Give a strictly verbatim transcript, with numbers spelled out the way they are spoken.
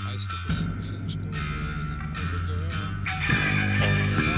I stick a six inch gold ring in the head of a girl.